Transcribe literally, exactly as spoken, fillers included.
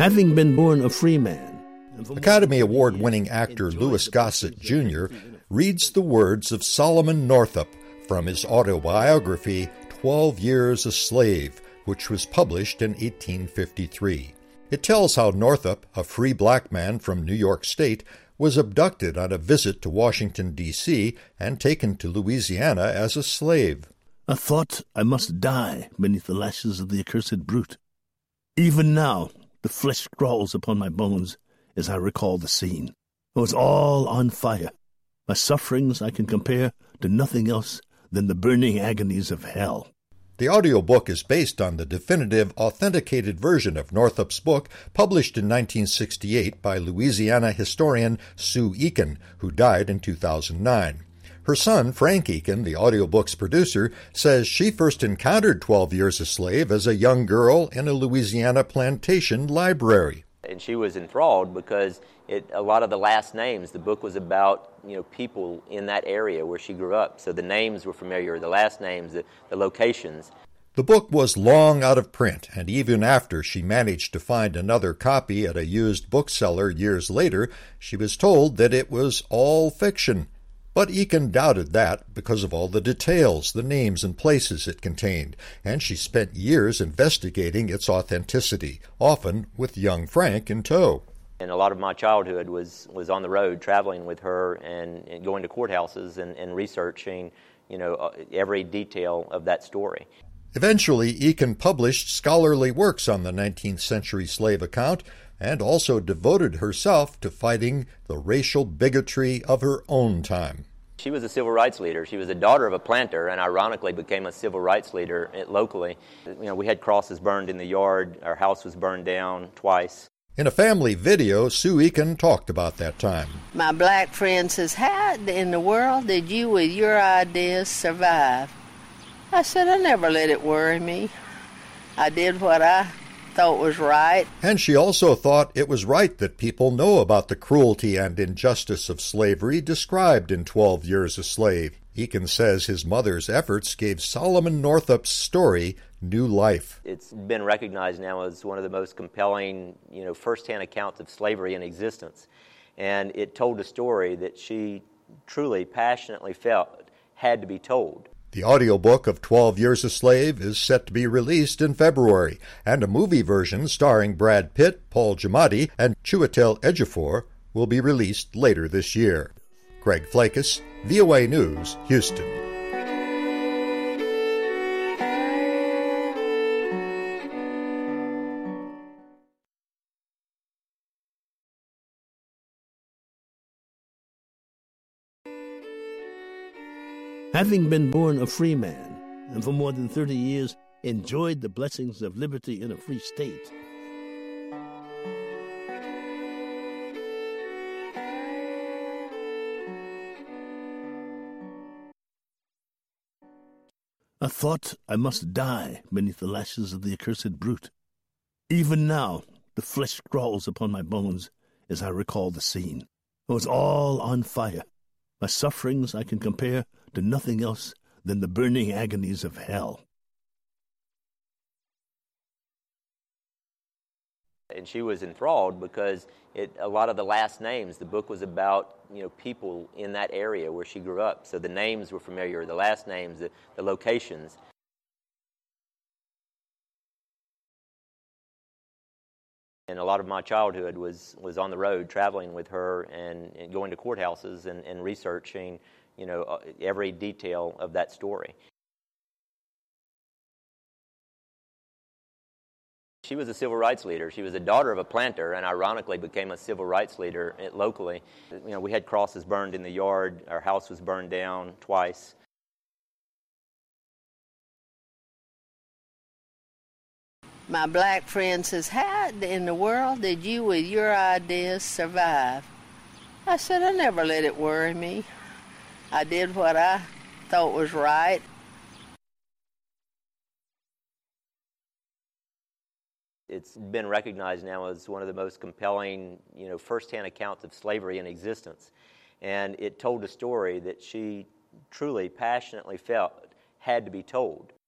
Having been born a free man. Academy Award-winning actor Louis Gossett Junior reads the words of Solomon Northup from his autobiography, Twelve Years a Slave, which was published in eighteen fifty-three. It tells how Northup, a free black man from New York State, was abducted on a visit to Washington, D C, and taken to Louisiana as a slave. I thought I must die beneath the lashes of the accursed brute. Even now, the flesh crawls upon my bones as I recall the scene. It was all on fire. My sufferings I can compare to nothing else than the burning agonies of hell. The audiobook is based on the definitive, authenticated version of Northup's book, published in nineteen sixty-eight by Louisiana historian Sue Eakin, who died in two thousand nine. Her son, Frank Eakin, the audiobook's producer, says she first encountered Twelve Years a Slave as a young girl in a Louisiana plantation library. And she was enthralled because it, a lot of the last names, the book was about, you know, people in that area where she grew up. So the names were familiar, the last names, the, the locations. The book was long out of print, and even after she managed to find another copy at a used bookseller years later, she was told that it was all fiction. But Eakin doubted that because of all the details, the names and places it contained, and she spent years investigating its authenticity, often with young Frank in tow. And a lot of my childhood was, was on the road, traveling with her and, and going to courthouses and, and researching, you know, every detail of that story. Eventually, Eakin published scholarly works on the nineteenth century slave account, and also devoted herself to fighting the racial bigotry of her own time. She was a civil rights leader. She was a daughter of a planter and ironically became a civil rights leader locally. You know, we had crosses burned in the yard. Our house was burned down twice. In a family video, Sue Eakin talked about that time. My black friend says, how in the world did you with your ideas survive? I said, I never let it worry me. I did what I thought was right. And she also thought it was right that people know about the cruelty and injustice of slavery described in Twelve Years a Slave. Eakin says his mother's efforts gave Solomon Northup's story new life. It's been recognized now as one of the most compelling, you know, first-hand accounts of slavery in existence. And it told a story that she truly, passionately felt had to be told. The audiobook of Twelve Years a Slave is set to be released in February, and a movie version starring Brad Pitt, Paul Giamatti, and Chiwetel Ejiofor will be released later this year. Greg Flakus, V O A News, Houston. Having been born a free man, and for more than thirty years enjoyed the blessings of liberty in a free state, I thought I must die beneath the lashes of the accursed brute. Even now, the flesh crawls upon my bones as I recall the scene. It was all on fire. My sufferings I can compare to nothing else than the burning agonies of hell. And she was enthralled because it, a lot of the last names, the book was about, you know, people in that area where she grew up. So the names were familiar, the last names, the, the locations. And a lot of my childhood was, was on the road, traveling with her and, and going to courthouses and, and researching, you know, every detail of that story. She was a civil rights leader. She was a daughter of a planter and ironically became a civil rights leader locally. You know, we had crosses burned in the yard. Our house was burned down twice. My black friend says, how in the world did you with your ideas survive? I said, I never let it worry me. I did what I thought was right. It's been recognized now as one of the most compelling, you know, first-hand accounts of slavery in existence. And it told a story that she truly, passionately felt had to be told.